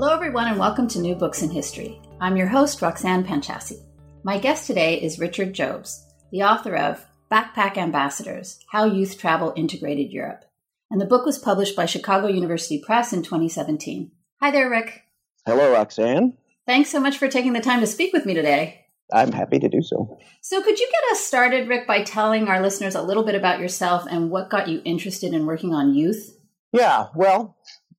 Hello, everyone, and welcome to New Books in History. I'm your host, Roxanne Panchasi. My guest today is Richard Jobes, the author of Backpack Ambassadors: How Youth Travel Integrated Europe. And the book was published by Chicago University Press in 2017. Hi there, Rick. Hello, Roxanne. Thanks so much for taking the time to speak with me today. I'm happy to do so. So could you get us started, Rick, by telling our listeners a little bit about yourself and what got you interested in working on youth? Yeah, well,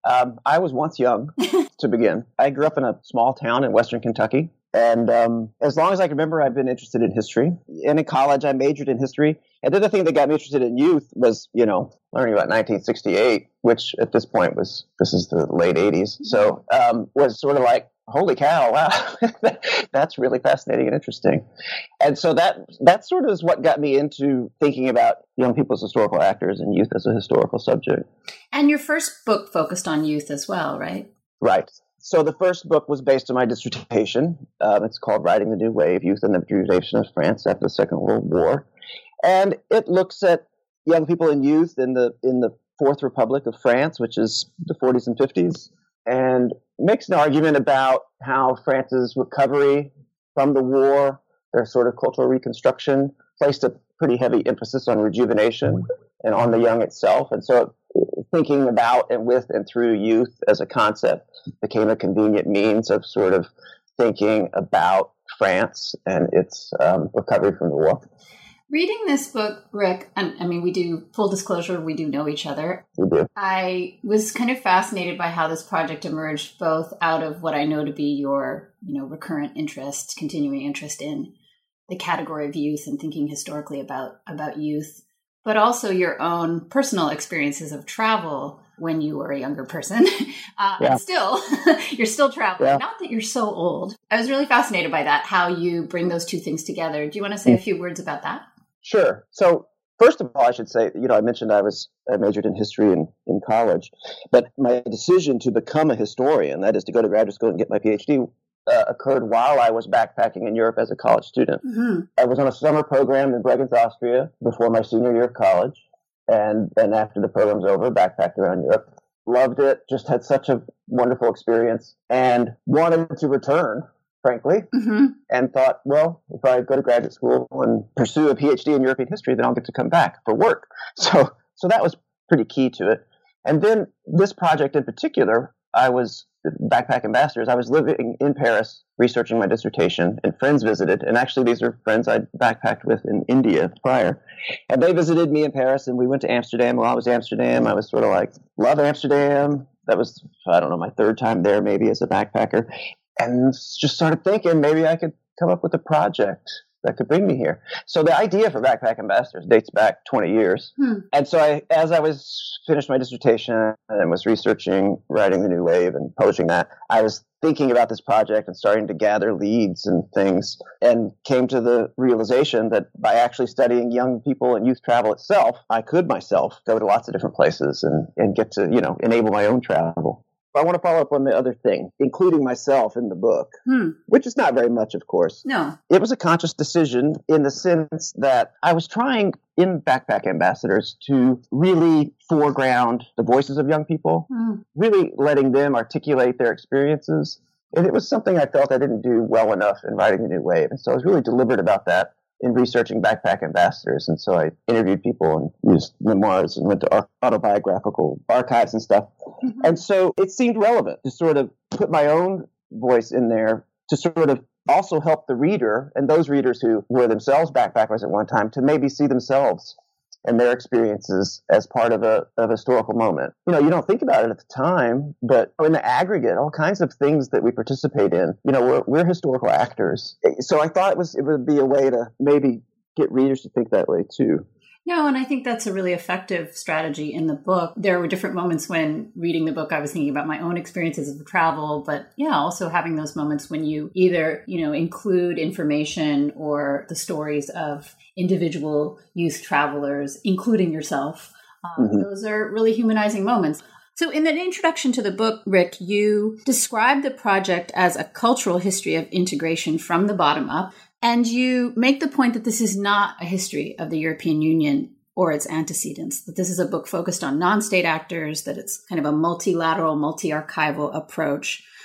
I was once young, to begin. I grew up in a small town in western Kentucky, and as long as I can remember, I've been interested in history. And in college, I majored in history. And then the thing that got me interested in youth was, learning about 1968, which at this point this is the late 80s. So was sort of like, holy cow, wow, that's really fascinating and interesting. And so that sort of is what got me into thinking about young people as historical actors and youth as a historical subject. And your first book focused on youth as well, right? Right. So the first book was based on my dissertation. It's called Writing the New Wave, Youth and the Judaization of France After the Second World War. And it looks at young people and youth in the Fourth Republic of France, which is the 40s and 50s, and makes an argument about how France's recovery from the war, their sort of cultural reconstruction, placed a pretty heavy emphasis on rejuvenation and on the young itself. And so thinking about and with and through youth as a concept became a convenient means of sort of thinking about France and its recovery from the war. Reading this book, Rick, we do, full disclosure, we do know each other. We do. I was kind of fascinated by how this project emerged, both out of what I know to be your, recurrent interest, continuing interest in the category of youth and thinking historically about youth, but also your own personal experiences of travel when you were a younger person. And still, you're still traveling. Yeah. Not that you're so old. I was really fascinated by that, how you bring those two things together. Do you want to say a few words about that? Sure. So first of all, I should say, I mentioned I majored in history in college, but my decision to become a historian, that is to go to graduate school and get my PhD, occurred while I was backpacking in Europe as a college student. Mm-hmm. I was on a summer program in Bregenz, Austria before my senior year of college. And then after the program's over, backpacked around Europe. Loved it, just had such a wonderful experience and wanted to return, frankly, and thought, well, if I go to graduate school and pursue a PhD in European history, then I'll get to come back for work. So that was pretty key to it. And then this project in particular, I was Backpack Ambassadors. I was living in Paris, researching my dissertation, and friends visited. And actually, these are friends I'd backpacked with in India prior. And they visited me in Paris, and we went to Amsterdam. While I was in Amsterdam, I was sort of like, love Amsterdam. That was, I don't know, my third time there maybe as a backpacker. And just started thinking maybe I could come up with a project that could bring me here. So the idea for Backpack Ambassadors dates back 20 years. And so as I was finished my dissertation and was researching Writing the New Wave and publishing that, I was thinking about this project and starting to gather leads and things, and came to the realization that by actually studying young people and youth travel itself, I could myself go to lots of different places and get to, enable my own travel. I want to follow up on the other thing, including myself in the book, which is not very much, of course. No. It was a conscious decision in the sense that I was trying in Backpack Ambassadors to really foreground the voices of young people, really letting them articulate their experiences. And it was something I felt I didn't do well enough in Writing the New Wave. And so I was really deliberate about that in researching Backpack Ambassadors. And so I interviewed people and used memoirs and went to autobiographical archives and stuff. And so it seemed relevant to sort of put my own voice in there to sort of also help the reader and those readers who were themselves backpackers at one time to maybe see themselves and their experiences as part of a historical moment. You don't think about it at the time, but in the aggregate, all kinds of things that we participate in, we're historical actors. So I thought it would be a way to maybe get readers to think that way too. No, and I think that's a really effective strategy in the book. There were different moments when reading the book, I was thinking about my own experiences of travel, but also having those moments when you either, include information or the stories of individual youth travelers, including yourself. Those are really humanizing moments. So in the introduction to the book, Rick, you describe the project as a cultural history of integration from the bottom up. And you make the point that this is not a history of the European Union or its antecedents, that this is a book focused on non-state actors, that it's kind of a multilateral, multi-archival approach.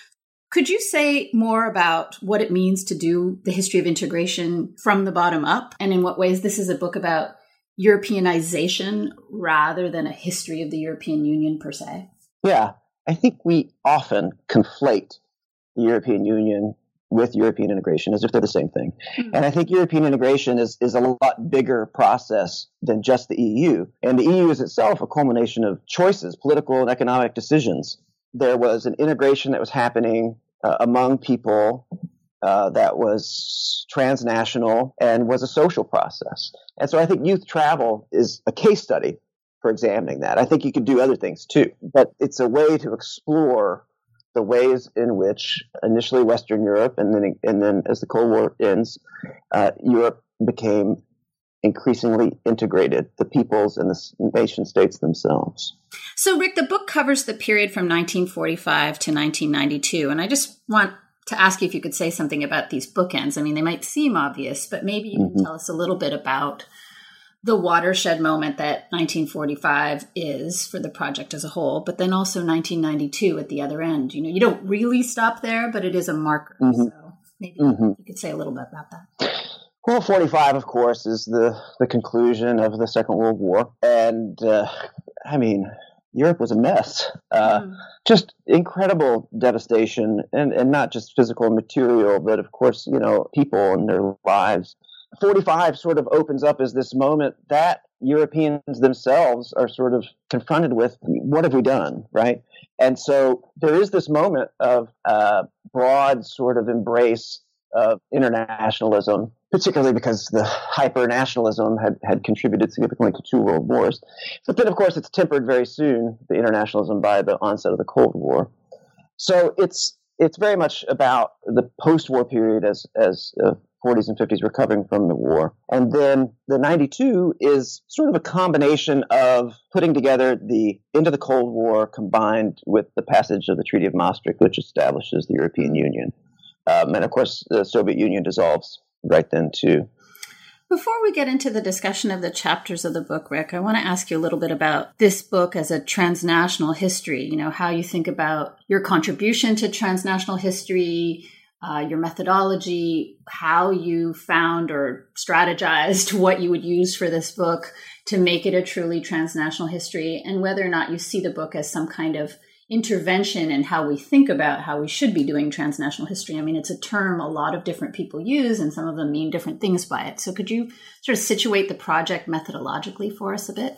Could you say more about what it means to do the history of integration from the bottom up, and in what ways this is a book about Europeanization rather than a history of the European Union per se? Yeah, I think we often conflate the European Union with European integration as if they're the same thing. Mm-hmm. And I think European integration is a lot bigger process than just the EU. And the EU is itself a culmination of choices, political and economic decisions. There was an integration that was happening among people that was transnational and was a social process. And so I think youth travel is a case study for examining that. I think you could do other things too, but it's a way to explore the ways in which initially Western Europe and then as the Cold War ends, Europe became increasingly integrated, the peoples and the nation states themselves. So, Rick, the book covers the period from 1945 to 1992, and I just want to ask you if you could say something about these bookends. I mean, they might seem obvious, but maybe you can tell us a little bit about the watershed moment that 1945 is for the project as a whole, but then also 1992 at the other end. You know, you don't really stop there, but it is a marker. So maybe you could say a little bit about that. Well, 45, of course, is the conclusion of the Second World War. And, I mean, Europe was a mess. Just incredible devastation, and not just physical and material, but, of course, you know, people and their lives. 45 sort of opens up as this moment that Europeans themselves are sort of confronted with, what have we done, right? And so there is this moment of broad sort of embrace of internationalism, particularly because the hyper-nationalism had contributed significantly to two world wars. But then, of course, it's tempered very soon, the internationalism, by the onset of the Cold War. So it's very much about the post-war period as 40s and 50s recovering from the war. And then the 92 is sort of a combination of putting together the end of the Cold War combined with the passage of the Treaty of Maastricht, which establishes the European Union. And of course, the Soviet Union dissolves right then, too. Before we get into the discussion of the chapters of the book, Rick, I want to ask you a little bit about this book as a transnational history, you know, how you think about your contribution to transnational history, your methodology, how you found or strategized what you would use for this book to make it a truly transnational history, and whether or not you see the book as some kind of intervention in how we think about how we should be doing transnational history. I mean, it's a term a lot of different people use, and some of them mean different things by it. So could you sort of situate the project methodologically for us a bit?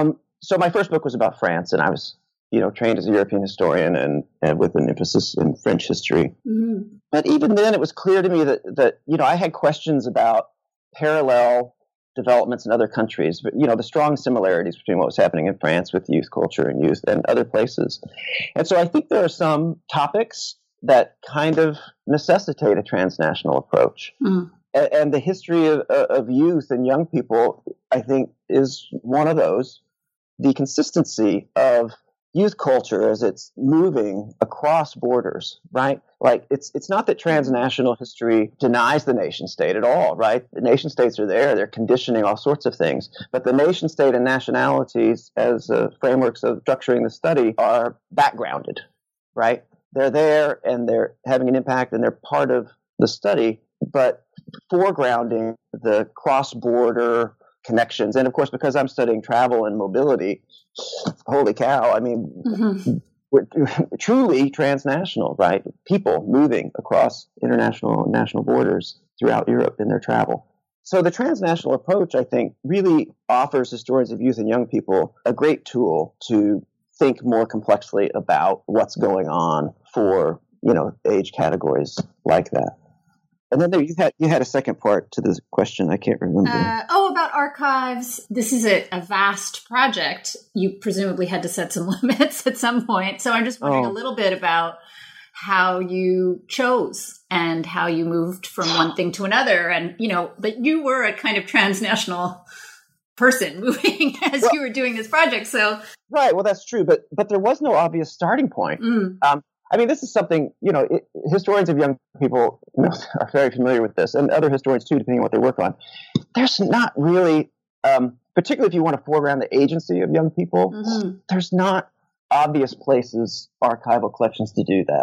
So my first book was about France, and I was, you know, trained as a European historian and with an emphasis in French history. Mm-hmm. But even then, it was clear to me that, you know, I had questions about parallel developments in other countries, but, you know, the strong similarities between what was happening in France with youth culture and youth and other places. And so I think there are some topics that kind of necessitate a transnational approach. Mm. And the history of youth and young people, I think, is one of those. The consistency of youth culture as it's moving across borders, right? Like it's not that transnational history denies the nation state at all, right? The nation states are there, they're conditioning all sorts of things. But the nation state and nationalities as frameworks of structuring the study are backgrounded, right? They're there and they're having an impact and they're part of the study, but foregrounding the cross-border connections. And of course, because I'm studying travel and mobility, holy cow, I mean, we're truly transnational, right? People moving across international and national borders throughout Europe in their travel. So the transnational approach, I think, really offers historians of youth and young people a great tool to think more complexly about what's going on for, you know, age categories like that. And then you had a second part to this question. I can't remember. About archives. This is a vast project. You presumably had to set some limits at some point. So I'm just wondering a little bit about how you chose and how you moved from one thing to another. And, you know, that you were a kind of transnational person moving as you were doing this project. So right. Well, that's true. But there was no obvious starting point. I mean, this is something, you know, historians of young people, you know, are very familiar with this, and other historians too, depending on what they work on. There's not really, particularly if you want to foreground the agency of young people, there's not obvious places, archival collections to do that.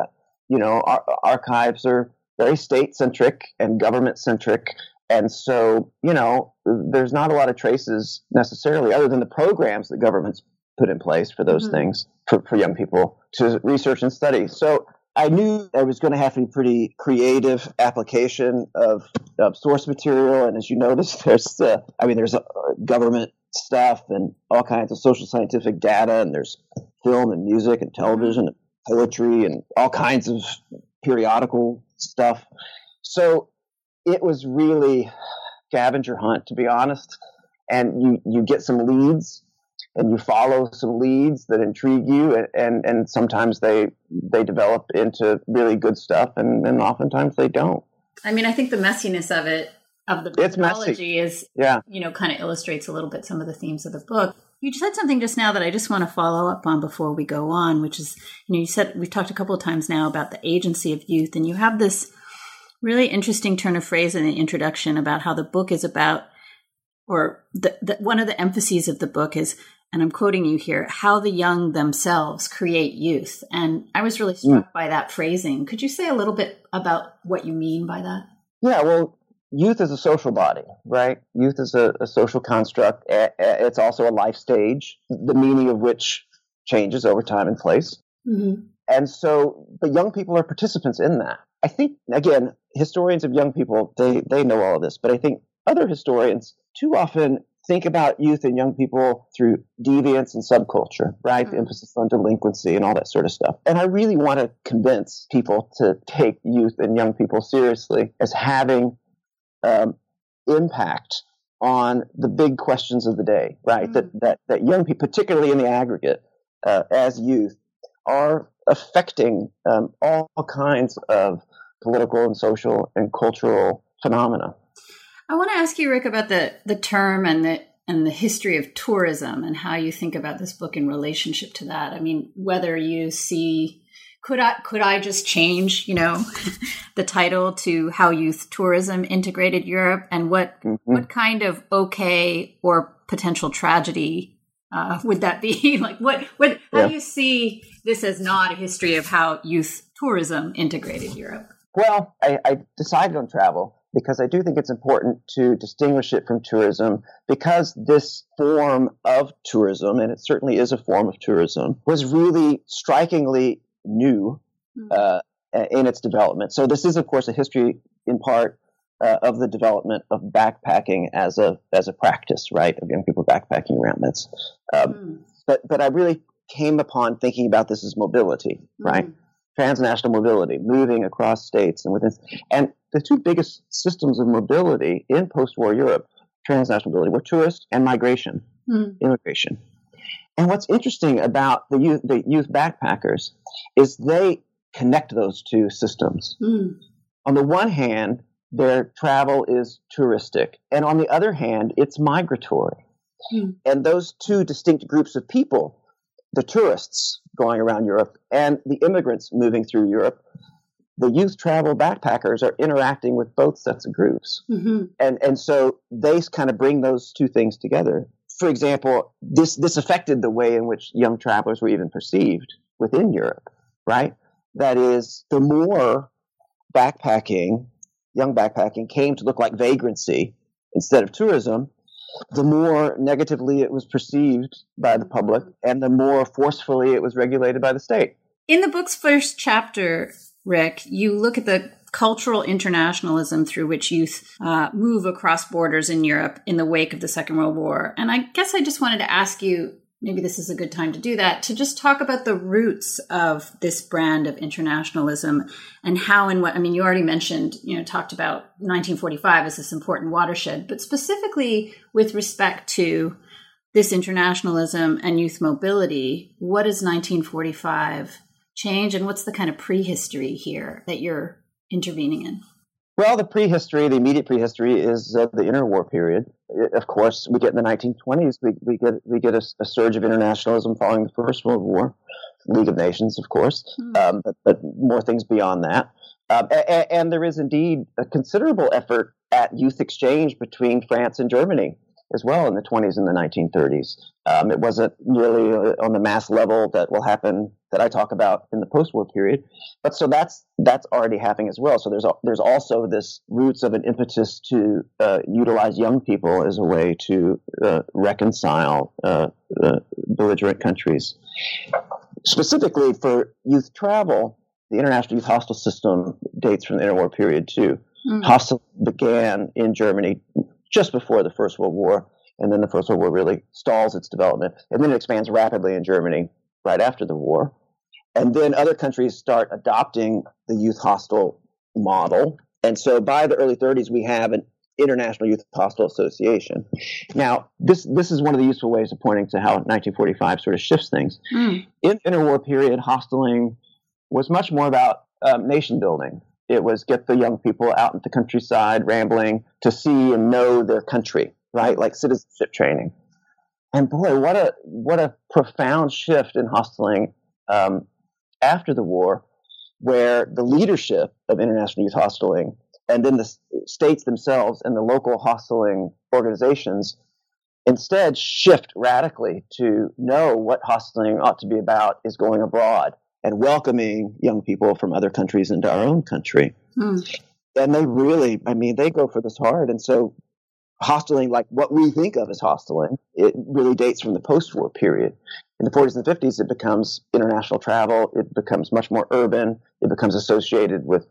archives are very state-centric and government-centric. And so, there's not a lot of traces necessarily, other than the programs that governments put in place for those things for young people to research and study. So I knew I was going to have to be pretty creative application of source material. And as you notice, there's government stuff and all kinds of social scientific data, and there's film and music and television and poetry and all kinds of periodical stuff. So it was really scavenger hunt, to be honest. And you get some leads and you follow some leads that intrigue you, and sometimes they develop into really good stuff, and oftentimes they don't. I mean, I think the messiness of it, of the methodology is, kind of illustrates a little bit some of the themes of the book. You said something just now that I just want to follow up on before we go on, which is, you said, we've talked a couple of times now about the agency of youth, and you have this really interesting turn of phrase in the introduction about how the book is about, or one of the emphases of the book is, and I'm quoting you here, how the young themselves create youth. And I was really struck by that phrasing. Could you say a little bit about what you mean by that? Yeah, well, youth is a social body, right? Youth is a social construct. It's also a life stage, the meaning of which changes over time and place. Mm-hmm. And so the young people are participants in that. I think, again, historians of young people, they know all of this, but I think other historians too often think about youth and young people through deviance and subculture, right? Mm-hmm. The emphasis on delinquency and all that sort of stuff. And I really want to convince people to take youth and young people seriously as having impact on the big questions of the day, right? Mm-hmm. That young people, particularly in the aggregate, as youth, are affecting all kinds of political and social and cultural phenomena. I want to ask you, Rick, about the term and the history of tourism and how you think about this book in relationship to that. I mean, whether you see, could I just change, the title to How Youth Tourism Integrated Europe, and what kind of okay or potential tragedy would that be? Like, how do you see this as not a history of how youth tourism integrated Europe? Well, I decided on travel because I do think it's important to distinguish it from tourism, because this form of tourism, and it certainly is a form of tourism, was really strikingly new in its development. So this is, of course, a history in part of the development of backpacking as a practice, right, of young people backpacking around this. But I really came upon thinking about this as mobility, right? Transnational mobility, moving across states and within. And the two biggest systems of mobility in post-war Europe, transnational mobility, were tourist and migration, immigration. And what's interesting about the youth backpackers is they connect those two systems. On the one hand, their travel is touristic, and on the other hand, it's migratory. And those two distinct groups of people, the tourists going around Europe and the immigrants moving through Europe, the youth travel backpackers are interacting with both sets of groups. And so they kind of bring those two things together. For example, this affected the way in which young travelers were even perceived within Europe, right? That is, the more young backpacking came to look like vagrancy instead of tourism, the more negatively it was perceived by the public, and the more forcefully it was regulated by the state. In the book's first chapter, Rick, you look at the cultural internationalism through which youth move across borders in Europe in the wake of the Second World War. And I guess I just wanted to ask you, maybe this is a good time to do that, to just talk about the roots of this brand of internationalism and how and what. I mean, you already mentioned, talked about 1945 as this important watershed, but specifically with respect to this internationalism and youth mobility, what does 1945 change, and what's the kind of prehistory here that you're intervening in? Well, the immediate prehistory is the interwar period. Of course, we get in the 1920s, we get a surge of internationalism following the First World War, League of Nations, of course, but more things beyond that. And there is indeed a considerable effort at youth exchange between France and Germany as well in the 20s and the 1930s. It wasn't really on the mass level that will happen that I talk about in the post-war period. But so that's already happening as well. So there's also this roots of an impetus to utilize young people as a way to reconcile belligerent countries. Specifically for youth travel, the International Youth Hostel System dates from the interwar period too. Hostel began in Germany just before the First World War, and then the First World War really stalls its development, and then it expands rapidly in Germany right after the war. And then other countries start adopting the youth hostel model. And so by the early 30s, we have an International Youth Hostel Association. Now, this is one of the useful ways of pointing to how 1945 sort of shifts things. In the interwar period, hosteling was much more about nation building. It was get the young people out in the countryside, rambling, to see and know their country, right? Like citizenship training. And boy, what a profound shift in hosteling after the war, where the leadership of international youth hosteling and then the states themselves and the local hosteling organizations instead shift radically to know what hosteling ought to be about is going abroad and welcoming young people from other countries into our own country. And they really, they go for this hard. And so hosteling, like what we think of as hosteling, it really dates from the post-war period. In the 40s and 50s, it becomes international travel. It becomes much more urban. It becomes associated with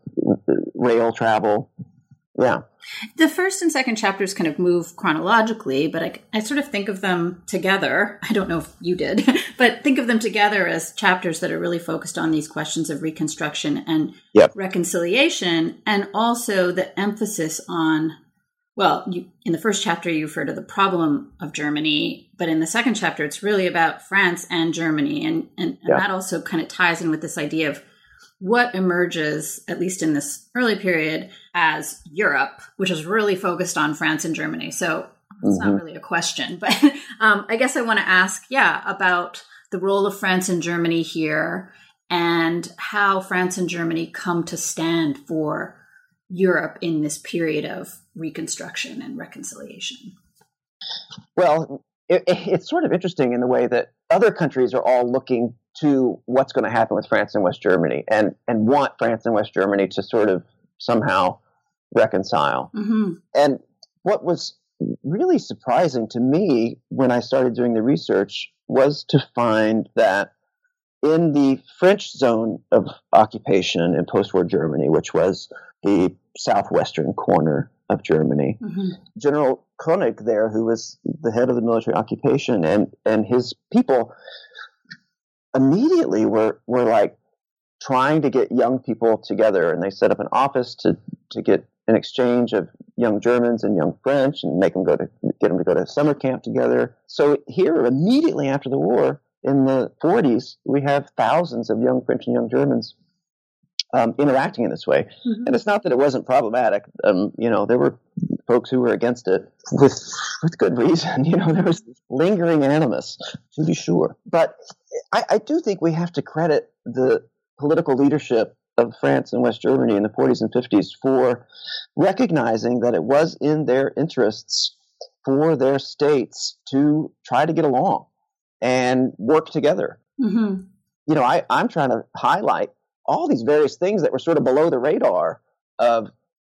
rail travel. Yeah. The first and second chapters kind of move chronologically, but I sort of think of them together. I don't know if you did, but think of them together as chapters that are really focused on these questions of reconstruction and reconciliation, and also the emphasis on, in the first chapter, you refer to the problem of Germany, but in the second chapter, it's really about France and Germany. And that also kind of ties in with this idea of what emerges, at least in this early period, as Europe, which is really focused on France and Germany. So it's not really a question, but I guess I want to ask, about the role of France and Germany here and how France and Germany come to stand for Europe in this period of reconstruction and reconciliation. Well, it's sort of interesting in the way that other countries are all looking to what's going to happen with France and West Germany and want France and West Germany to sort of somehow reconcile. And what was really surprising to me when I started doing the research was to find that in the French zone of occupation in post-war Germany, which was the southwestern corner of Germany, General Koenig there, who was the head of the military occupation, and his people immediately were like trying to get young people together, and they set up an office to get an exchange of young Germans and young French and get them to go to summer camp together. So here, immediately after the war, in the 40s, we have thousands of young French and young Germans interacting in this way. And it's not that it wasn't problematic. There were folks who were against it with good reason. There was lingering animus, to be sure. But I do think we have to credit the political leadership of France and West Germany in the 40s and 50s for recognizing that it was in their interests for their states to try to get along and work together. I'm trying to highlight all these various things that were sort of below the radar of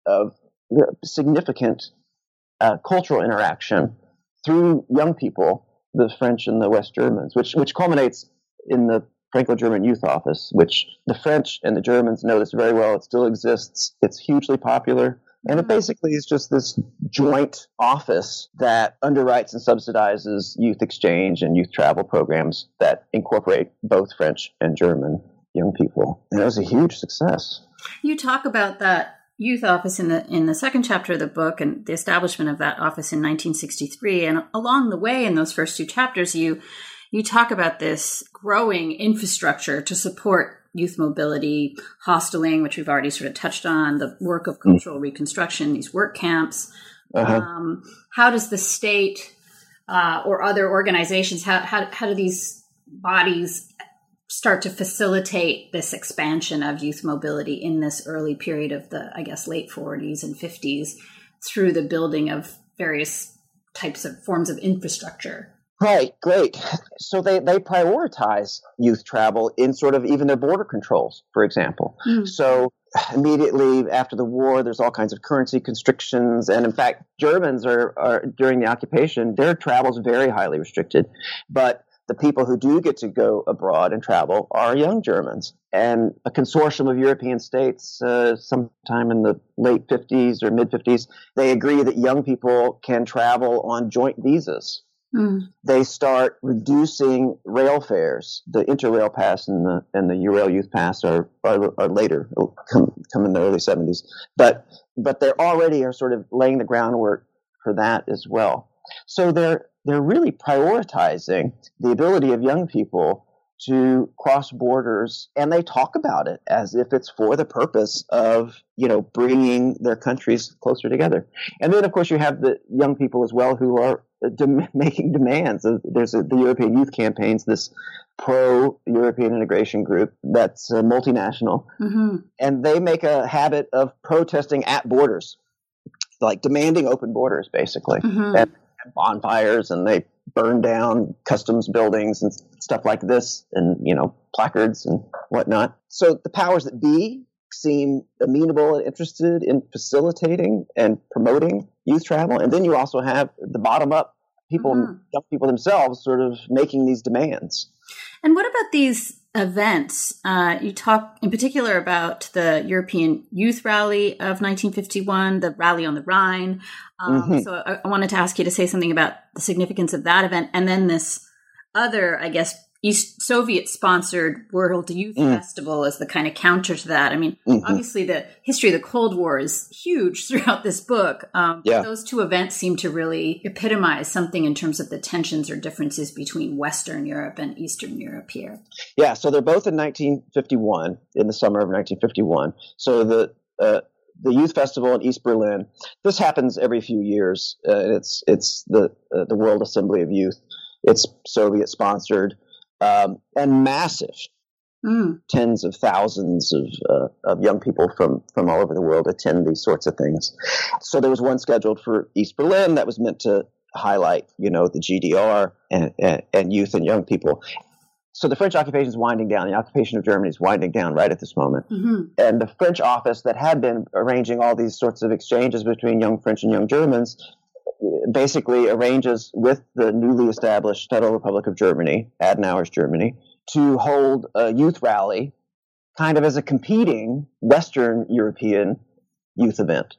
significant cultural interaction through young people, the French and the West Germans, which culminates in the Franco-German Youth Office, which the French and the Germans know this very well. It still exists. It's hugely popular. And it basically is just this joint office that underwrites and subsidizes youth exchange and youth travel programs that incorporate both French and German young people. And it was a huge success. You talk about that youth office in the second chapter of the book and the establishment of that office in 1963. And along the way in those first two chapters, you talk about this growing infrastructure to support youth mobility, hosteling, which we've already sort of touched on, the work of cultural reconstruction, these work camps. How does the state or other organizations, how do these bodies start to facilitate this expansion of youth mobility in this early period of the, late 40s and 50s through the building of various types of forms of infrastructure? Right, great. So they prioritize youth travel in sort of even their border controls, for example. So immediately after the war, there's all kinds of currency constrictions. And in fact, Germans are during the occupation, their travel is very highly restricted. But the people who do get to go abroad and travel are young Germans. And a consortium of European states, sometime in the late 50s or mid 50s, they agree that young people can travel on joint visas. They start reducing rail fares. The Interrail Pass and the Eurail Youth Pass are later, come in the early 70s. But they already are sort of laying the groundwork for that as well. So they're really prioritizing the ability of young people to cross borders, and they talk about it as if it's for the purpose of, bringing their countries closer together. And then, of course, you have the young people as well who are making demands. There's the European Youth Campaigns, this pro-European integration group that's multinational, and they make a habit of protesting at borders, like demanding open borders, basically, and bonfires, and they burn down customs buildings and stuff like this, and placards and whatnot. So the powers that be seem amenable and interested in facilitating and promoting youth travel, and then you also have the bottom up people, young people themselves, sort of making these demands. And what about these events? You talk in particular about the European Youth Rally of 1951, the Rally on the Rhine. So I wanted to ask you to say something about the significance of that event, and then this other, I guess, East Soviet-sponsored World Youth Festival as the kind of counter to that. I mean, obviously the history of the Cold War is huge throughout this book. But those two events seem to really epitomize something in terms of the tensions or differences between Western Europe and Eastern Europe here. Yeah, so they're both in 1951, in the summer of 1951. So the Youth Festival in East Berlin, this happens every few years. It's the World Assembly of Youth. It's Soviet-sponsored. And massive, tens of thousands of young people from all over the world attend these sorts of things. So there was one scheduled for East Berlin that was meant to highlight, the GDR and youth and young people. So the French occupation is winding down. The occupation of Germany is winding down right at this moment. And the French office that had been arranging all these sorts of exchanges between young French and young Germans basically arranges with the newly established Federal Republic of Germany, Adenauer's Germany, to hold a youth rally kind of as a competing Western European youth event.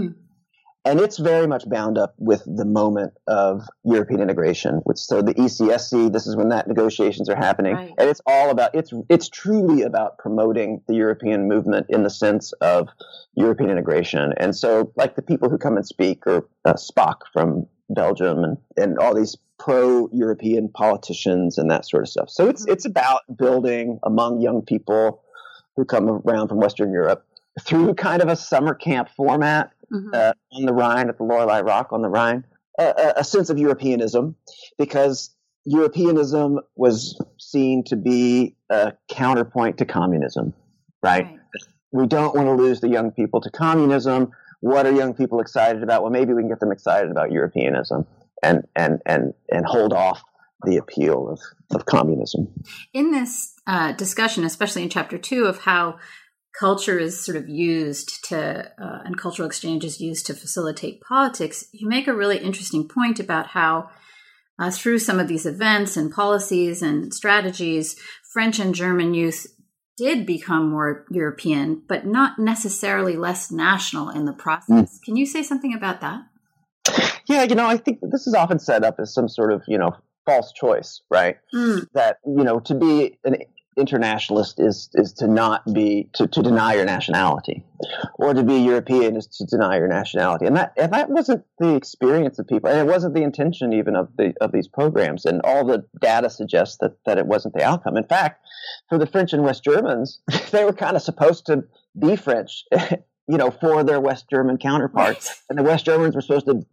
And it's very much bound up with the moment of European integration. So the ECSC, this is when that negotiations are happening. Right. And it's all about, it's truly about promoting the European movement in the sense of European integration. And so like the people who come and speak are Spock from Belgium and all these pro-European politicians and that sort of stuff. So it's about building among young people who come around from Western Europe through kind of a summer camp format. On the Rhine, at the Lorelei Rock on the Rhine, a sense of Europeanism, because Europeanism was seen to be a counterpoint to communism, right? We don't want to lose the young people to communism. What are young people excited about? Well, maybe we can get them excited about Europeanism and hold off the appeal of communism. In this discussion, especially in chapter 2, of how culture is sort of used to, and cultural exchange is used to facilitate politics, you make a really interesting point about how through some of these events and policies and strategies, French and German youth did become more European, but not necessarily less national in the process. Can you say something about that? Yeah, I think this is often set up as some sort of, false choice, right? That, to be an internationalist is to not be to deny your nationality, or to be European is to deny your nationality, and that wasn't the experience of people, and it wasn't the intention even of these programs, and all the data suggests that it wasn't the outcome. In fact, for the French and West Germans, they were kind of supposed to be French, for their West German counterparts, and the West Germans were supposed to,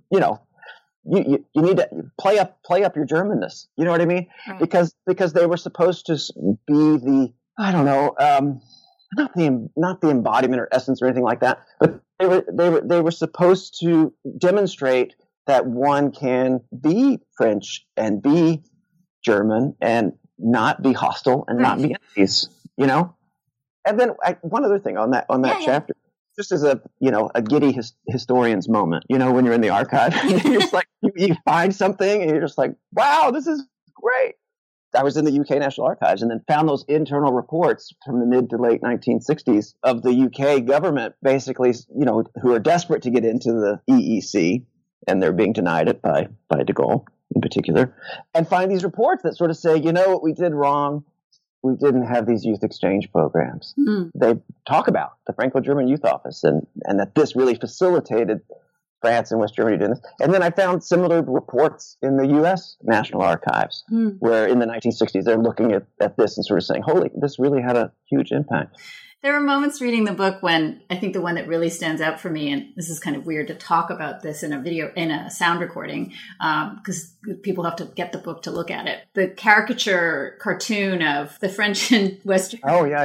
You need to play up your Germanness. You know what I mean? Right. Because they were supposed to be the, I don't know, not the embodiment or essence or anything like that, but they were supposed to demonstrate that one can be French and be German and not be hostile and not be enemies, you know? And then one other thing on that chapter, just as a giddy historian's moment, when you're in the archive, you're just like, you find something and you're just like, wow, this is great. I was in the UK National Archives and then found those internal reports from the mid to late 1960s of the UK government, basically, who are desperate to get into the EEC, and they're being denied it by de Gaulle in particular, and find these reports that sort of say, what we did wrong. We didn't have these youth exchange programs. They talk about the Franco-German Youth Office and that this really facilitated France and West Germany doing this. And then I found similar reports in the U.S. National Archives, where in the 1960s they're looking at this and sort of saying, holy, this really had a huge impact. There were moments reading the book when I think the one that really stands out for me, and this is kind of weird to talk about this in a sound recording, because people have to get the book to look at it. The caricature cartoon of the French and Western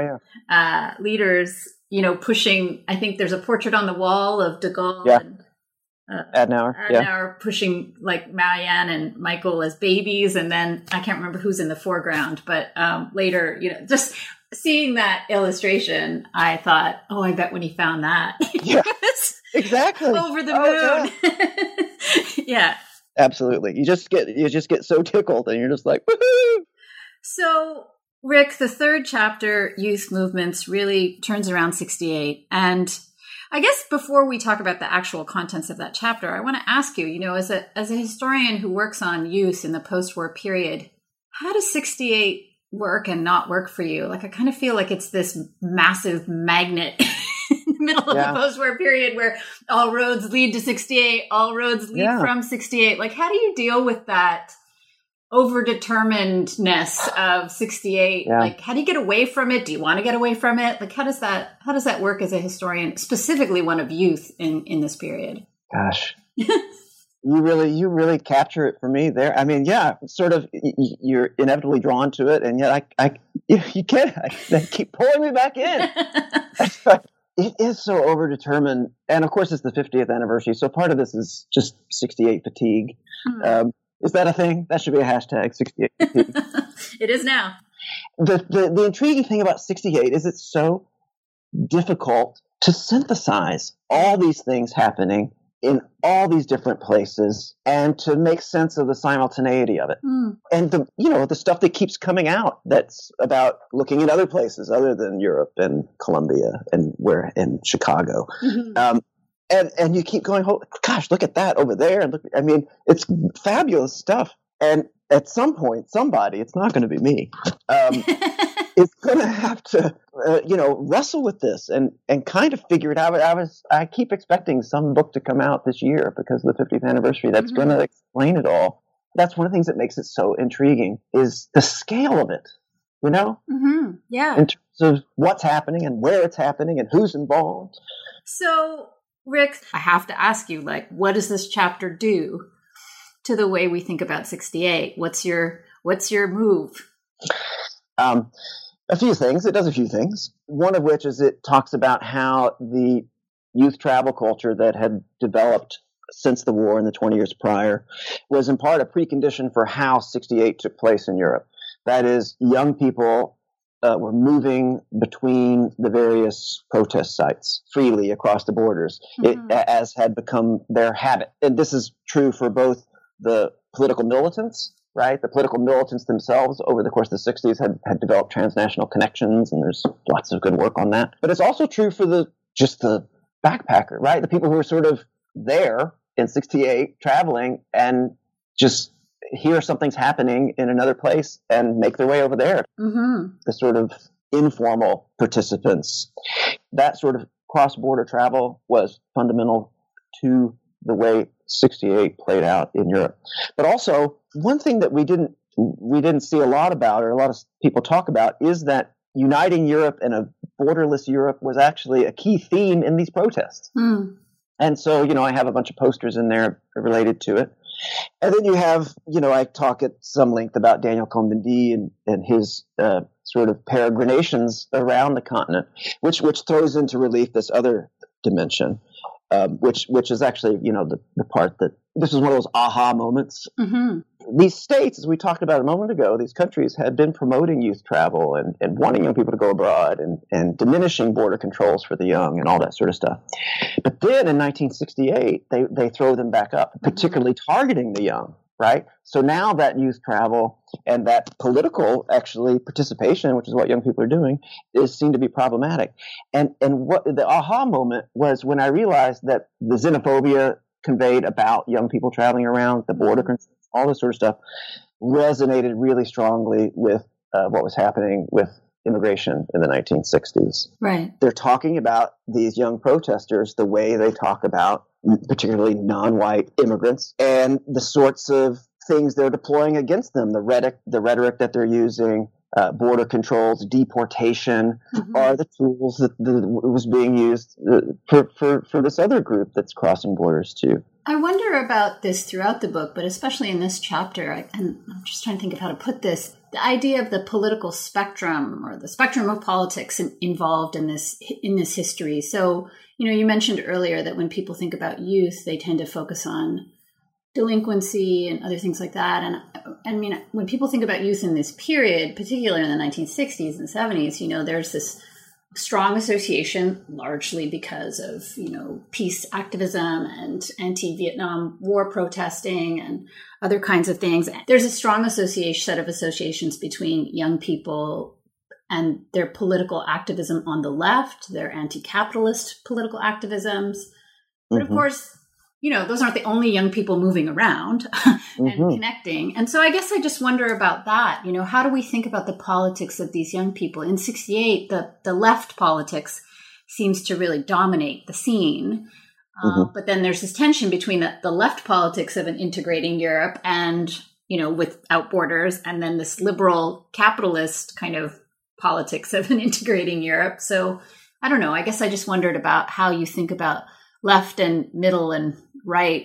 leaders, pushing, I think there's a portrait on the wall of de Gaulle and Adenauer pushing like Marianne and Michael as babies. And then I can't remember who's in the foreground, but later, just seeing that illustration, I thought, oh, I bet when he found that, exactly over the moon. Yeah, absolutely. You just get so tickled, and you're just like, woohoo! So, Rick, the third chapter, Youth Movements, really turns around 68, and I guess before we talk about the actual contents of that chapter, I want to ask you, as a historian who works on youth in the post-war period, how does 68 work and not work for you? Like, I kind of feel like it's this massive magnet in the middle of the post-war period where all roads lead to 68, all roads lead from 68. Like, how do you deal with that overdeterminedness of 68? Like, how do you get away from it? Do you want to get away from it? Like, how does that work as a historian, specifically one of youth in this period? Gosh. You really capture it for me there. I mean, sort of, you're inevitably drawn to it, and yet they keep pulling me back in. It is so overdetermined, and of course, it's the 50th anniversary, so part of this is just 68 fatigue. Is that a thing? That should be a hashtag, 68 fatigue. It is now. The intriguing thing about 68 is it's so difficult to synthesize all these things happening in all these different places and to make sense of the simultaneity of it. And the stuff that keeps coming out that's about looking at other places other than Europe and Colombia and Chicago. And you keep going, oh, gosh, look at that over there. And it's fabulous stuff. And at some point, somebody, it's not going to be me, is going to have to, wrestle with this and kind of figure it out. I keep expecting some book to come out this year because of the 50th anniversary that's going to explain it all. That's one of the things that makes it so intriguing is the scale of it, Yeah. in terms of what's happening and where it's happening and who's involved. So, Rick, I have to ask you, what does this chapter do to the way we think about 68? What's your move? A few things. It does a few things. One of which is it talks about how the youth travel culture that had developed since the war in the 20 years prior was in part a precondition for how 68 took place in Europe. That is, young people were moving between the various protest sites freely across the borders, as had become their habit. And this is true for both the political militants, right? The political militants themselves over the course of the 60s had developed transnational connections, and there's lots of good work on that. But it's also true for the backpacker, right? The people who are sort of there in 68 traveling and just hear something's happening in another place and make their way over there. The sort of informal participants. That sort of cross-border travel was fundamental to the way 68 played out in Europe. But also, one thing that we didn't see a lot about, or a lot of people talk about, is that uniting Europe and a borderless Europe was actually a key theme in these protests. And so, I have a bunch of posters in there related to it. And then you have, I talk at some length about Daniel Cohn-Bendit and his sort of peregrinations around the continent, which throws into relief this other dimension. which is actually, the part that this is one of those aha moments. Mm-hmm. These states, as we talked about a moment ago, these countries had been promoting youth travel and wanting young people to go abroad and diminishing border controls for the young and all that sort of stuff. But then in 1968, they throw them back up, particularly targeting the young, right? So now that youth travel and that political, actually, participation, which is what young people are doing, is seen to be problematic. And what the aha moment was when I realized that the xenophobia conveyed about young people traveling around, the border controls, all this sort of stuff, resonated really strongly with what was happening with immigration in the 1960s. Right. They're talking about these young protesters the way they talk about particularly non-white immigrants and the sorts of things they're deploying against them, the rhetoric that they're using, border controls, deportation, are the tools that was being used for this other group that's crossing borders too. I wonder about this throughout the book, but especially in this chapter, and I'm just trying to think of how to put this, the idea of the political spectrum or the spectrum of politics involved in this history. So, you mentioned earlier that when people think about youth, they tend to focus on delinquency and other things like that. And I mean, when people think about youth in this period, particularly in the 1960s and 70s, there's this strong association, largely because of, peace activism and anti-Vietnam War protesting and other kinds of things. There's a strong set of associations between young people and their political activism on the left, their anti-capitalist political activisms. But of course, those aren't the only young people moving around and connecting. And so I guess I just wonder about that. How do we think about the politics of these young people? In 68, the left politics seems to really dominate the scene. But then there's this tension between the left politics of an integrating Europe and, without borders, and then this liberal capitalist kind of politics of an integrating Europe. So I don't know. I guess I just wondered about how you think about left and middle and right.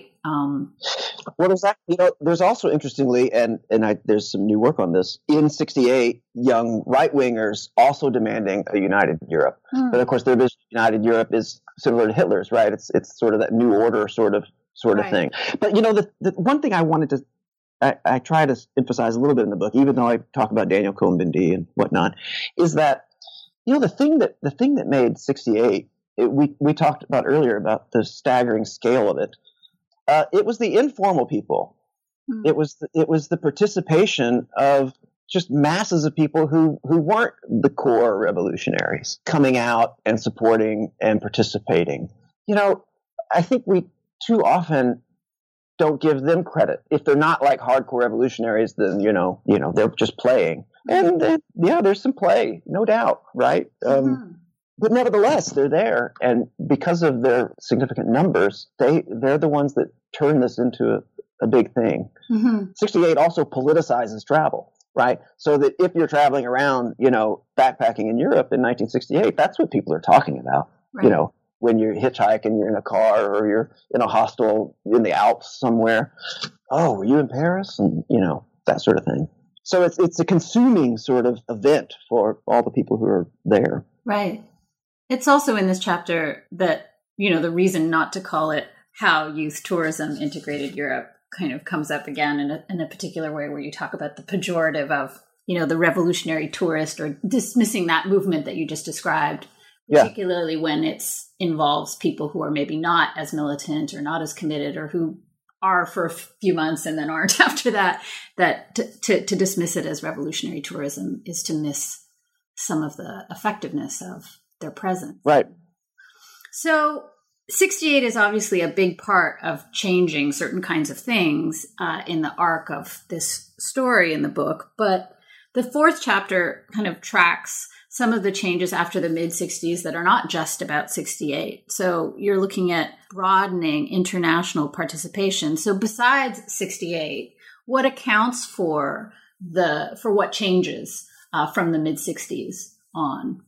Well, there's also, interestingly, and there's some new work on this, in 68, young right-wingers also demanding a united Europe. But of course, their vision of united Europe is similar to Hitler's, right? It's sort of that new order sort of thing. But, the one thing I wanted to, I try to emphasize a little bit in the book, even though I talk about Daniel Cohn-Bendit and whatnot, is that, the thing that made 68, we talked about earlier about the staggering scale of it. It was the informal people. It was the participation of just masses of people who weren't the core revolutionaries coming out and supporting and participating. I think we too often don't give them credit. If they're not like hardcore revolutionaries, then they're just playing. And there's some play, no doubt, right? But nevertheless, they're there, and because of their significant numbers, they're the ones that turn this into a big thing. 68 also politicizes travel, right? So that if you're traveling around, backpacking in Europe in 1968, that's what people are talking about. Right. When you're hitchhiking, you're in a car, or you're in a hostel in the Alps somewhere. Oh, were you in Paris? And that sort of thing. So it's a consuming sort of event for all the people who are there. Right. It's also in this chapter that, the reason not to call it How Youth Tourism Integrated Europe kind of comes up again in a particular way, where you talk about the pejorative of, the revolutionary tourist, or dismissing that movement that you just described, particularly when it involves people who are maybe not as militant or not as committed, or who are for a few months and then aren't after that to dismiss it as revolutionary tourism is to miss some of the effectiveness of their presence. Right. So 68 is obviously a big part of changing certain kinds of things in the arc of this story in the book. But the fourth chapter kind of tracks some of the changes after the mid-60s that are not just about 68. So you're looking at broadening international participation. So besides 68, what accounts for what changes from the mid-60s on?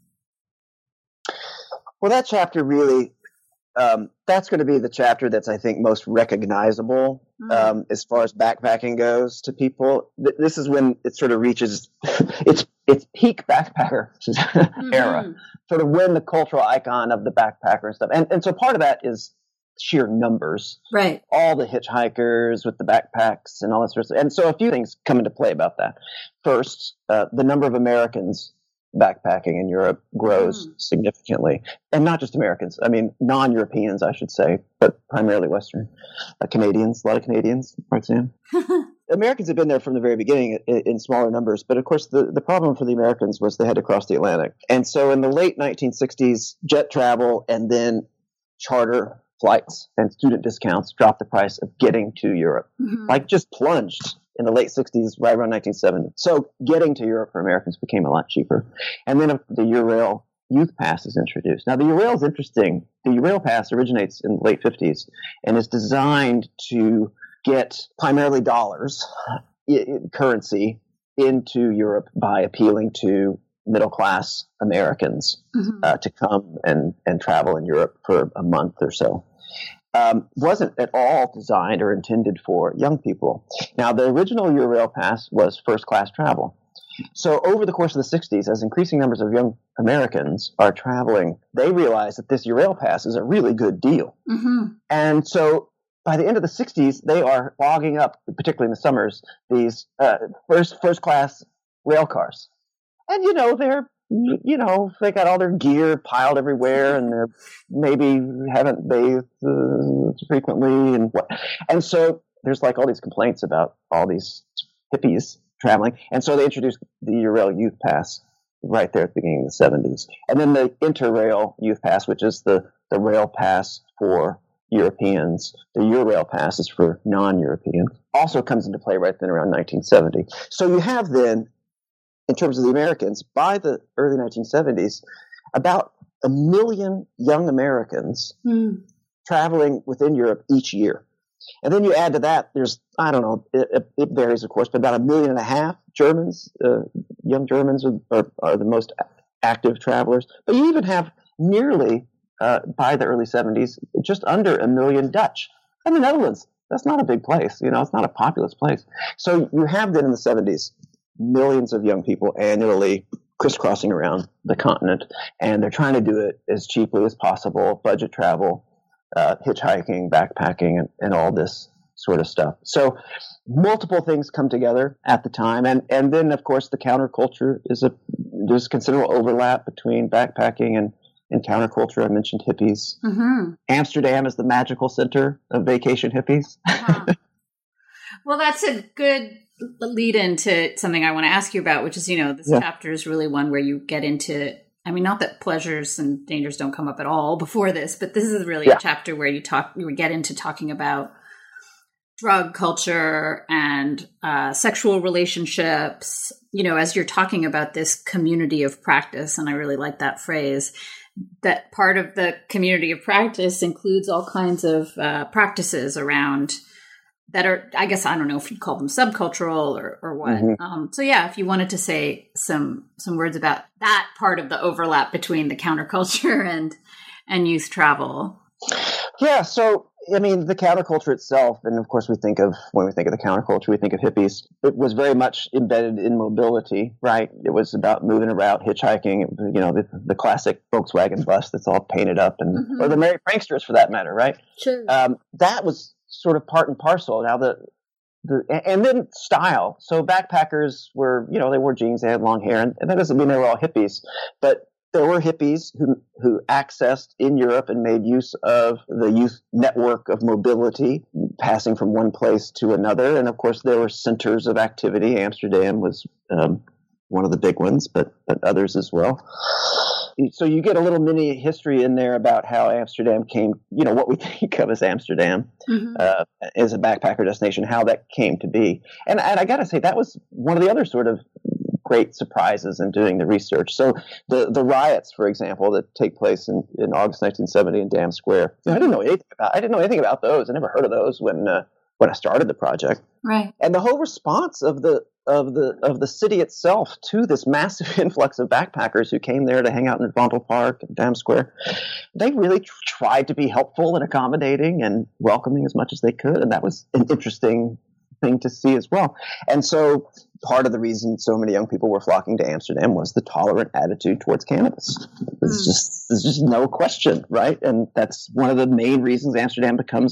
Well, that chapter really, that's going to be the chapter that's, I think, most recognizable as far as backpacking goes to people. This is when it sort of reaches its peak backpacker era, sort of when the cultural icon of the backpacker and stuff. And so part of that is sheer numbers. Right. All the hitchhikers with the backpacks and all that sort of stuff. And so a few things come into play about that. First, the number of Americans backpacking in Europe grows significantly. And not just Americans. I mean, non-Europeans, I should say, but primarily Western. Canadians, a lot of Canadians, for example. Americans have been there from the very beginning in smaller numbers. But of course, the problem for the Americans was they had to cross the Atlantic. And so in the late 1960s, jet travel and then charter flights and student discounts dropped the price of getting to Europe. Like just plunged in the late 60s, right around 1970. So getting to Europe for Americans became a lot cheaper. And then the Eurail Youth Pass is introduced. Now, the Eurail is interesting. The Eurail Pass originates in the late 50s and is designed to get primarily dollars, currency, into Europe by appealing to middle-class Americans to come and travel in Europe for a month or so. Wasn't at all designed or intended for young people. Now, the original Eurail Pass was first-class travel. So over the course of the 60s, as increasing numbers of young Americans are traveling, they realize that this Eurail Pass is a really good deal. And so by the end of the 60s, they are clogging up, particularly in the summers, these first-class rail cars. And, they got all their gear piled everywhere, and they maybe haven't bathed frequently, and so there's like all these complaints about all these hippies traveling, and so they introduced the Eurail Youth Pass right there at the beginning of the 70s, and then the Interrail Youth Pass, which is the rail pass for Europeans. The Eurail Pass is for non-Europeans. Also comes into play right then around 1970. So you have then, in terms of the Americans, by the early 1970s, about 1 million young Americans traveling within Europe each year. And then you add to that, there's, I don't know, it varies, of course, but about 1.5 million Germans, young Germans are the most active travelers. But you even have nearly, by the early 70s, just under 1 million Dutch. And the Netherlands, that's not a big place. It's not a populous place. So you have then in the 70s, millions of young people annually crisscrossing around the continent, and they're trying to do it as cheaply as possible, budget travel, hitchhiking, backpacking, and all this sort of stuff. So multiple things come together at the time, and then, of course, the counterculture there's considerable overlap between backpacking and counterculture. I mentioned hippies. Amsterdam is the magical center of vacation hippies. Well, that's a good lead into something I want to ask you about, which is, this chapter is really one where you get into, not that pleasures and dangers don't come up at all before this, but this is really a chapter where you get into talking about drug culture and sexual relationships, as you're talking about this community of practice. And I really like that phrase, that part of the community of practice includes all kinds of practices around that are, I guess, I don't know if you'd call them subcultural or what. So if you wanted to say some words about that part of the overlap between the counterculture and youth travel. Yeah. So, the counterculture itself, and of course when we think of the counterculture, we think of hippies. It was very much embedded in mobility, right? It was about moving around, hitchhiking, the classic Volkswagen bus that's all painted up, or the Merry Pranksters for that matter, right? Sure. That was sort of part and parcel. Now and then style. So backpackers were, they wore jeans, they had long hair, and that doesn't mean they were all hippies, but there were hippies who accessed in Europe and made use of the youth network of mobility, passing from one place to another. And of course, there were centers of activity. Amsterdam was one of the big ones, but others as well. So you get a little mini history in there about how Amsterdam came, what we think of as Amsterdam as a backpacker destination, how that came to be. And I got to say, that was one of the other sort of great surprises in doing the research. So the riots, for example, that take place in August 1970 in Dam Square, I didn't know anything about those. I never heard of those when I started the project. Right. And the whole response of the city itself to this massive influx of backpackers who came there to hang out in Vondelpark Park and Dam Square, they really tried to be helpful and accommodating and welcoming as much as they could. And that was an interesting thing to see as well. And so part of the reason so many young people were flocking to Amsterdam was the tolerant attitude towards cannabis. There's just no question, right? And that's one of the main reasons Amsterdam becomes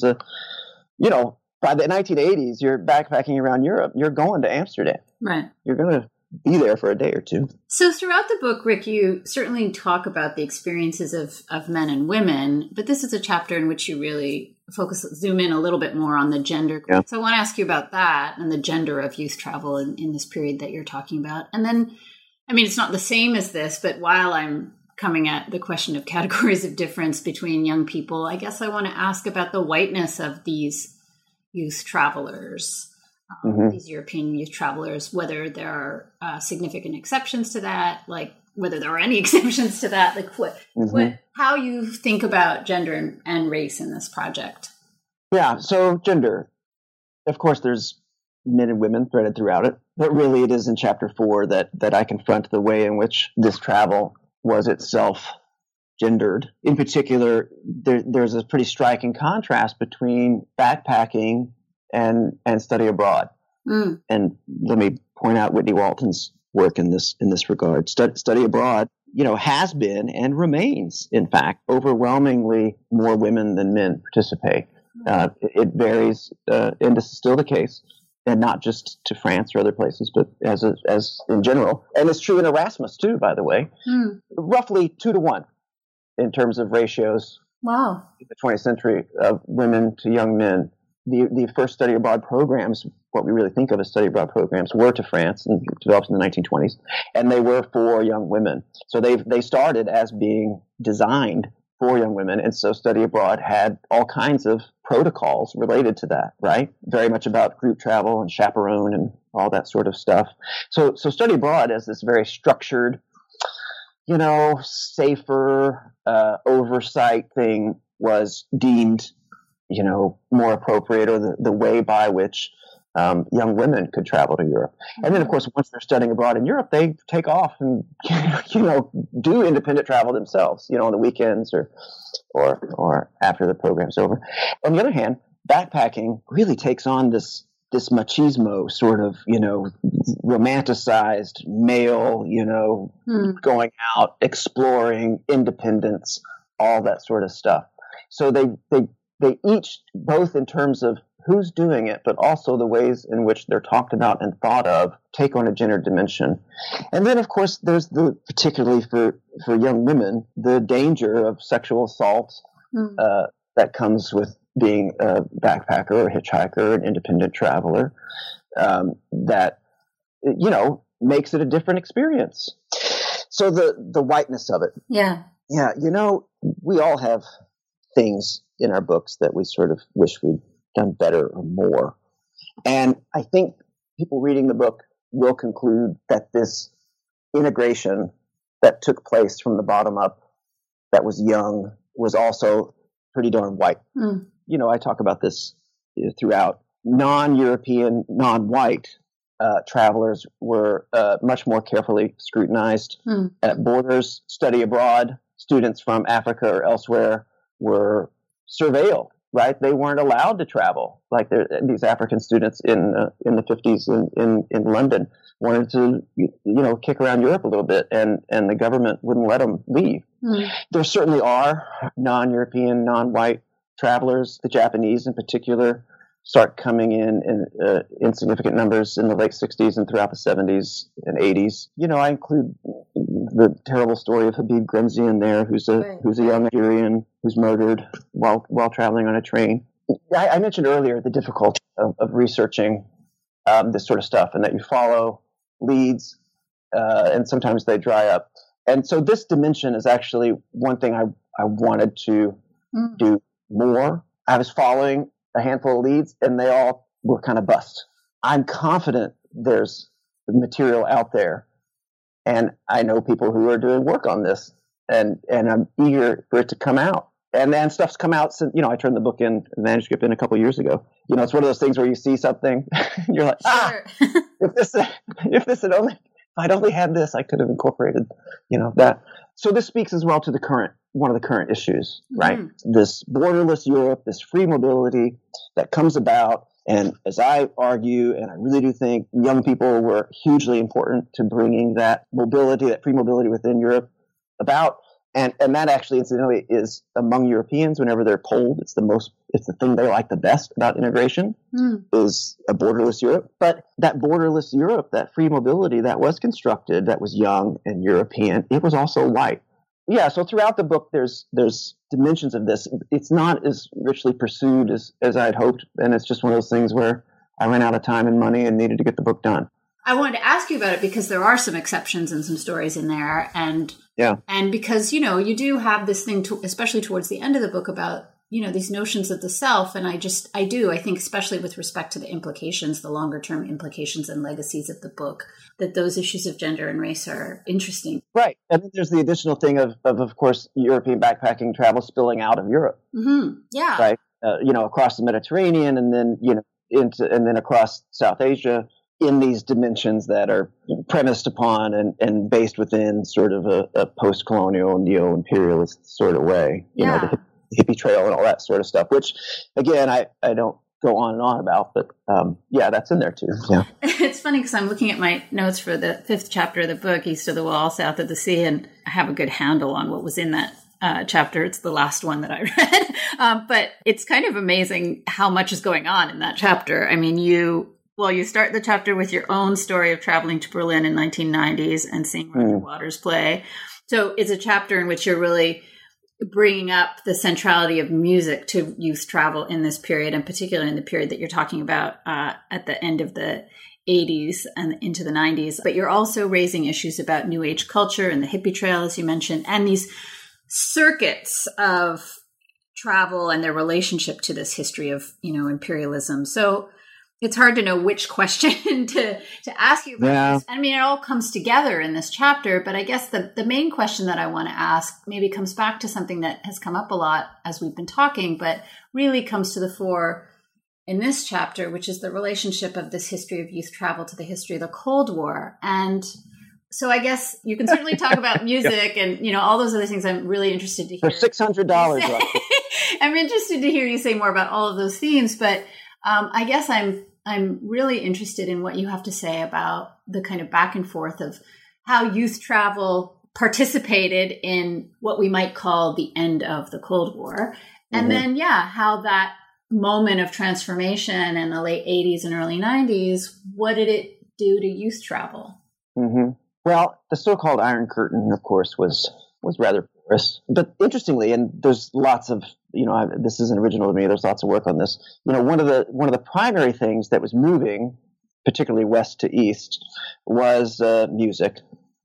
by the 1980s, you're backpacking around Europe, you're going to Amsterdam. Right. You're going to be there for a day or two. So throughout the book, Rick, you certainly talk about the experiences of men and women, but this is a chapter in which you really zoom in a little bit more on the gender. Yeah. So I want to ask you about that and the gender of youth travel in this period that you're talking about. And then, I mean, it's not the same as this, but while I'm coming at the question of categories of difference between young people, I guess I want to ask about the whiteness of these youth travelers. These European youth travelers, whether there are significant exceptions to that, like whether there are any exceptions to that, like how you think about gender and race in this project. Yeah, so gender, of course, there's men and women threaded throughout it, but really it is in chapter 4 that I confront the way in which this travel was itself gendered. In particular, there's a pretty striking contrast between backpacking and study abroad. And let me point out Whitney Walton's work in this regard. Study abroad, has been and remains, in fact, overwhelmingly more women than men participate. It varies, and this is still the case, and not just to France or other places, but as in general. And it's true in Erasmus too, by the way. Roughly 2 to 1 in terms of ratios. Wow. In the 20th century of women to young men. The first study abroad programs, what we really think of as study abroad programs, were to France and developed in the 1920s, and they were for young women. So they started as being designed for young women, and so study abroad had all kinds of protocols related to that, right? Very much about group travel and chaperone and all that sort of stuff. So study abroad as this very structured, safer oversight thing was deemed more appropriate, or the way by which young women could travel to Europe. And then, of course, once they're studying abroad in Europe, they take off and, do independent travel themselves, on the weekends or after the program's over. On the other hand, backpacking really takes on this machismo sort of, romanticized male, going out, exploring, independence, all that sort of stuff. So they each, both in terms of who's doing it, but also the ways in which they're talked about and thought of, take on a gender dimension. And then, of course, there's particularly for young women, the danger of sexual assault that comes with being a backpacker or a hitchhiker or an independent traveler, that, makes it a different experience. So the whiteness of it. Yeah. Yeah, we all have things in our books that we sort of wish we'd done better or more. And I think people reading the book will conclude that this integration that took place from the bottom up, that was young, was also pretty darn white. I talk about this throughout. Non-European, non-white travelers were much more carefully scrutinized at borders. Study abroad students from Africa or elsewhere were surveilled, right? They weren't allowed to travel. Like these African students in the 50s in London wanted to, kick around Europe a little bit, and the government wouldn't let them leave. There certainly are non-European, non-white travelers. The Japanese in particular start coming in significant numbers in the late 60s and throughout the 70s and 80s. I include the terrible story of Habib Grimzi in there, who's a young Nigerian who's murdered while traveling on a train. I mentioned earlier the difficulty of researching this sort of stuff, and that you follow leads, and sometimes they dry up. And so this dimension is actually one thing I wanted to do more. I was following a handful of leads, and they all were kind of bust. I'm confident there's material out there, and I know people who are doing work on this, and I'm eager for it to come out. And then stuff's come out since, I turned the manuscript in a couple of years ago. It's one of those things where you see something, and you're like, if I'd only had this, I could have incorporated, that. So this speaks as well to one of the current issues, right? This borderless Europe, this free mobility that comes about, And as I argue, and I really do think young people were hugely important to bringing that mobility, that free mobility within Europe about. And that actually, incidentally, is among Europeans, whenever they're polled, it's the thing they like the best about integration is a borderless Europe. But that borderless Europe, that free mobility that was constructed, that was young and European, it was also white. Yeah, so throughout the book, there's dimensions of this. It's not as richly pursued as I had hoped, and it's just one of those things where I ran out of time and money and needed to get the book done. I wanted to ask you about it because there are some exceptions and some stories in there, and because you do have this thing, especially towards the end of the book, about these notions of the self, and I think especially with respect to the implications, the longer term implications and legacies of the book, that those issues of gender and race are interesting. Right, and then there's the additional thing of course, European backpacking travel spilling out of Europe. Mm-hmm. Yeah, right. Across the Mediterranean, and then and then across South Asia, in these dimensions that are premised upon and based within sort of a post-colonial, neo-imperialist sort of way, the hippie trail and all that sort of stuff, which, again, I don't go on and on about, but that's in there too. Yeah. It's funny because I'm looking at my notes for the 5th chapter of the book, East of the Wall, South of the Sea, and I have a good handle on what was in that chapter. It's the last one that I read. But it's kind of amazing how much is going on in that chapter. I mean, you start the chapter with your own story of traveling to Berlin in 1990s and seeing Roger Waters play. So it's a chapter in which you're really bringing up the centrality of music to youth travel in this period, and particularly in the period that you're talking about at the end of the 80s and into the 90s. But you're also raising issues about New Age culture and the hippie trail, as you mentioned, and these circuits of travel and their relationship to this history of, imperialism. So it's hard to know which question to ask you about this. I mean, it all comes together in this chapter, but I guess the main question that I want to ask maybe comes back to something that has come up a lot as we've been talking, but really comes to the fore in this chapter, which is the relationship of this history of youth travel to the history of the Cold War. And so I guess you can certainly talk about music and, all those other things. I'm really interested to hear. For $600. I'm interested to hear you say more about all of those themes, but I guess I'm really interested in what you have to say about the kind of back and forth of how youth travel participated in what we might call the end of the Cold War. And then, how that moment of transformation in the late 80s and early 90s, what did it do to youth travel? Mm-hmm. Well, the so-called Iron Curtain, of course, was rather porous. But interestingly, and there's lots of, this isn't original to me, there's lots of work on this. One of the primary things that was moving, particularly west to east, was music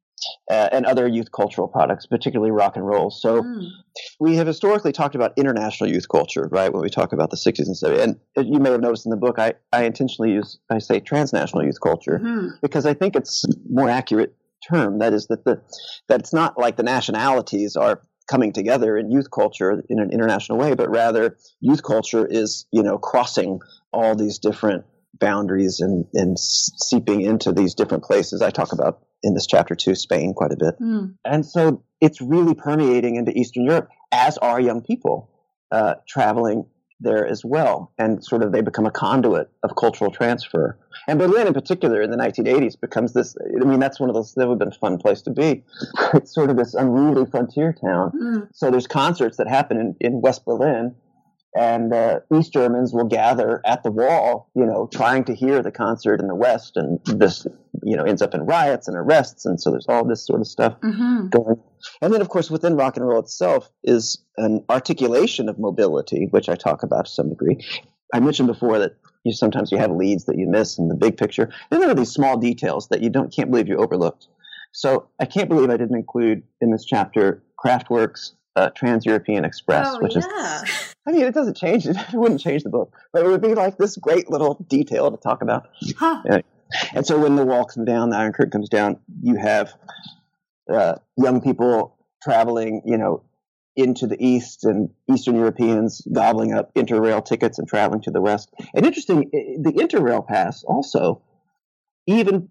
and other youth cultural products, particularly rock and roll. So we have historically talked about international youth culture, right, when we talk about the 60s and 70s. And you may have noticed in the book, I intentionally say transnational youth culture because I think it's more accurate term. That is that it's not like the nationalities are coming together in youth culture in an international way, but rather youth culture is, crossing all these different boundaries and seeping into these different places. I talk about in this chapter too, Spain quite a bit. And so it's really permeating into Eastern Europe, as are young people traveling there as well. And sort of they become a conduit of cultural transfer. And Berlin in particular in the 1980s becomes this, that's one of those, that would have been a fun place to be. It's sort of this unruly frontier town. So there's concerts that happen in West Berlin, and East Germans will gather at the wall, trying to hear the concert in the West, and this, ends up in riots and arrests, and so there's all this sort of stuff going. And then, of course, within rock and roll itself is an articulation of mobility, which I talk about to some degree. I mentioned before that sometimes you have leads that you miss in the big picture, and there are these small details that you can't believe you overlooked. So I can't believe I didn't include in this chapter Kraftwerk's Trans-European Express, which is, it doesn't change it. It wouldn't change the book, but it would be like this great little detail to talk about. And so when the wall comes down, the Iron Curtain comes down, you have young people traveling, into the East, and Eastern Europeans gobbling up Interrail tickets and traveling to the West. And interesting, the Interrail pass also, even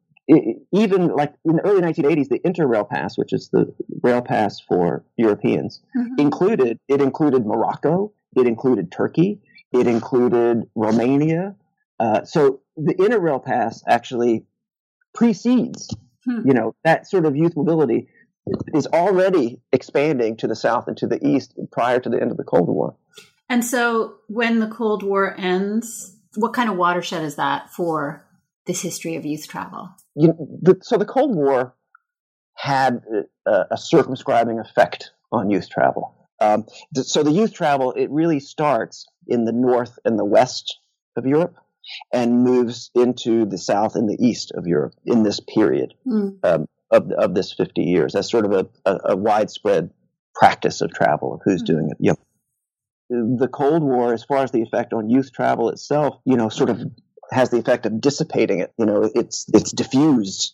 like in the early 1980s, the Interrail pass, which is the rail pass for Europeans, included Morocco, it included Turkey, it included Romania, So the Interrail Pass actually precedes, that sort of youth mobility is already expanding to the south and to the east prior to the end of the Cold War. And so when the Cold War ends, what kind of watershed is that for this history of youth travel? So the Cold War had a circumscribing effect on youth travel. So the youth travel, it really starts in the north and the west of Europe and moves into the south and the east of Europe in this period of this 50 years. That's sort of a widespread practice of travel, of who's doing it. Yep. The Cold War, as far as the effect on youth travel itself, sort of has the effect of dissipating it. It's diffused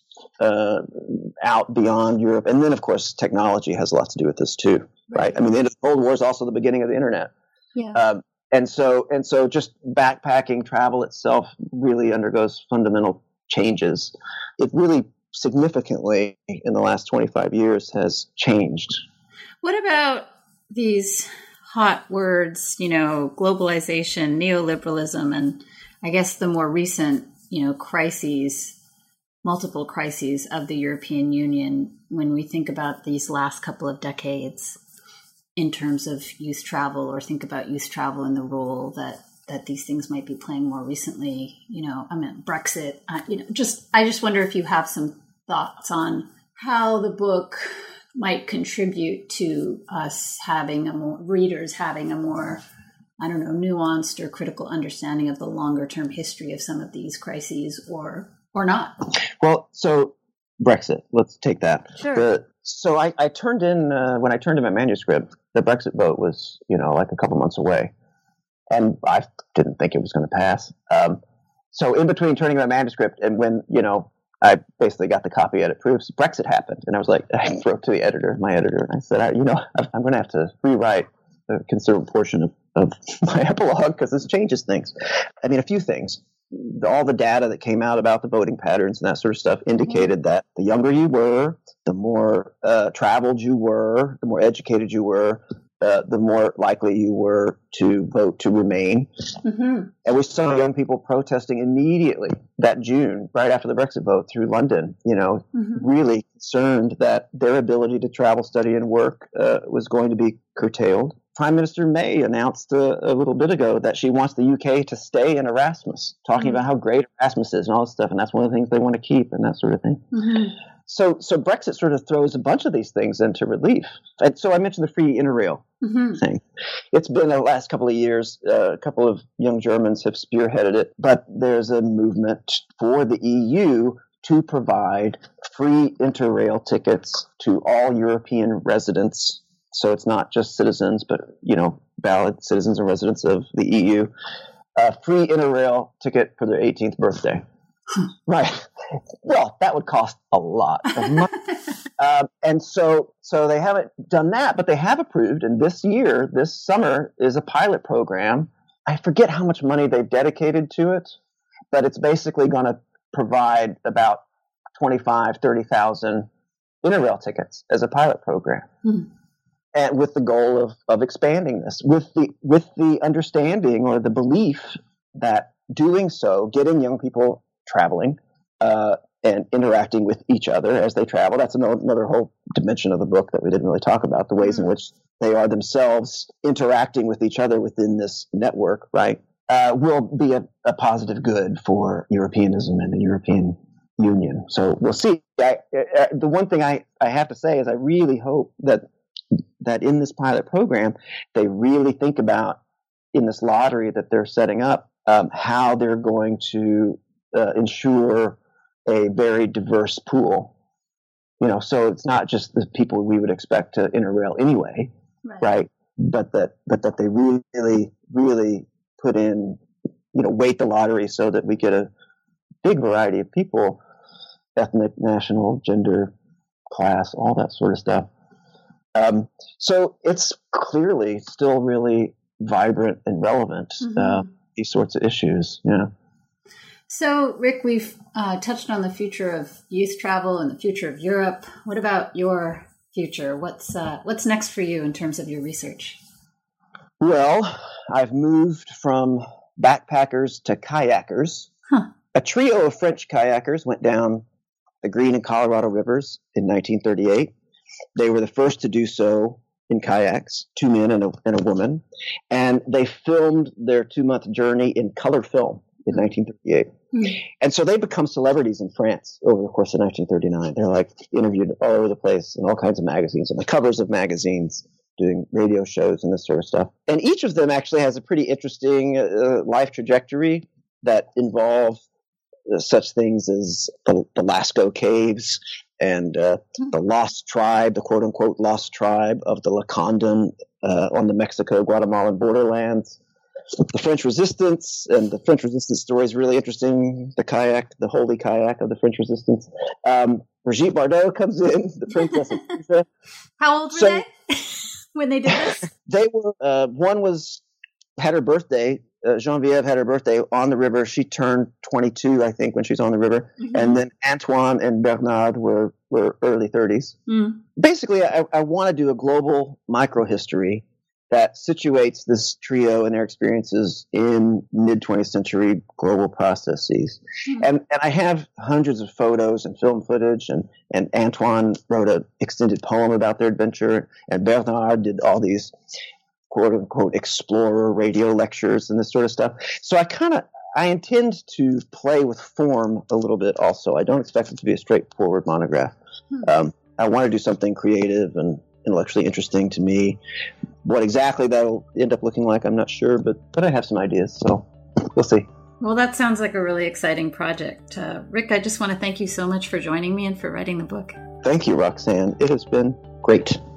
out beyond Europe. And then, of course, technology has a lot to do with this too, right? I mean, the end of the Cold War is also the beginning of the internet. Yeah. And so just backpacking travel itself really undergoes fundamental changes. It really significantly in the last 25 years has changed. What about these hot words, globalization, neoliberalism, and I guess the more recent, crises, multiple crises of the European Union when we think about these last couple of decades in terms of youth travel, or think about youth travel and the role that these things might be playing more recently, Brexit, I just wonder if you have some thoughts on how the book might contribute to us readers having a more, nuanced or critical understanding of the longer term history of some of these crises or not. Well, so Brexit, let's take that. Sure. So I turned in, when I turned in my manuscript, the Brexit vote was, like a couple months away. And I didn't think it was going to pass. So in between turning my manuscript and when, I basically got the copy edit proofs, Brexit happened. And I was like, I wrote to my editor, and I said, I'm going to have to rewrite a considerable portion of my epilogue because this changes things. I mean, a few things. All the data that came out about the voting patterns and that sort of stuff indicated that the younger you were, the more traveled you were, the more educated you were, the more likely you were to vote to remain. Mm-hmm. And we saw young people protesting immediately that June, right after the Brexit vote, through London, really concerned that their ability to travel, study, and work was going to be curtailed. Prime Minister May announced a little bit ago that she wants the UK to stay in Erasmus, talking about how great Erasmus is and all this stuff, and that's one of the things they want to keep and that sort of thing. Mm-hmm. So Brexit sort of throws a bunch of these things into relief. And so I mentioned the free Interrail thing. It's been the last couple of years, a couple of young Germans have spearheaded it, but there's a movement for the EU to provide free Interrail tickets to all European residents. So it's not just citizens, but, valid citizens and residents of the EU. A free Interrail ticket for their 18th birthday. Right. Well, that would cost a lot of money. And so they haven't done that, but they have approved. And this summer is a pilot program. I forget how much money they've dedicated to it, but it's basically going to provide about 30,000 Interrail tickets as a pilot program. And with the goal of expanding this, with the understanding or the belief that doing so, getting young people traveling and interacting with each other as they travel. That's another whole dimension of the book that we didn't really talk about, the ways in which they are themselves interacting with each other within this network, right, will be a positive good for Europeanism and the European Union. So we'll see. The one thing I have to say is I really hope that in this pilot program, they really think about, in this lottery that they're setting up, how they're going to ensure a very diverse pool, so it's not just the people we would expect to interrail anyway, right? But that they really, really put in, weight the lottery so that we get a big variety of people, ethnic, national, gender, class, all that sort of stuff. So it's clearly still really vibrant and relevant, these sorts of issues, So, Rick, we've touched on the future of youth travel and the future of Europe. What about your future? What's next for you in terms of your research? Well, I've moved from backpackers to kayakers. Huh. A trio of French kayakers went down the Green and Colorado rivers in 1938. They were the first to do so in kayaks, 2 men and a woman. And they filmed their 2-month journey in color film in 1938. And so they become celebrities in France over the course of 1939. They're like interviewed all over the place in all kinds of magazines, on the covers of magazines, doing radio shows and this sort of stuff. And each of them actually has a pretty interesting life trajectory that involve such things as the Lascaux Caves and the lost tribe, the quote-unquote lost tribe of the Lacandon on the Mexico-Guatemalan borderlands. The French Resistance, and the French Resistance story is really interesting. The kayak, the holy kayak of the French Resistance. Brigitte Bardot comes in, the Princess of Persia. How old were they when they did this? They were, one had her birthday, Geneviève had her birthday on the river. She turned 22, I think, when she was on the river. Mm-hmm. And then Antoine and Bernard were early 30s. Mm. Basically, I want to do a global microhistory that situates this trio and their experiences in mid-20th century global processes. Mm-hmm. And I have hundreds of photos and film footage, and Antoine wrote an extended poem about their adventure, and Bernard did all these quote-unquote explorer radio lectures and this sort of stuff. So I intend to play with form a little bit also. I don't expect it to be a straightforward monograph. Mm-hmm. I want to do something creative and intellectually interesting to me. What exactly that'll end up looking like, I'm not sure, but I have some ideas, so we'll see. Well, that sounds like a really exciting project. Rick, I just want to thank you so much for joining me and for writing the book. Thank you, Roxanne. It has been great.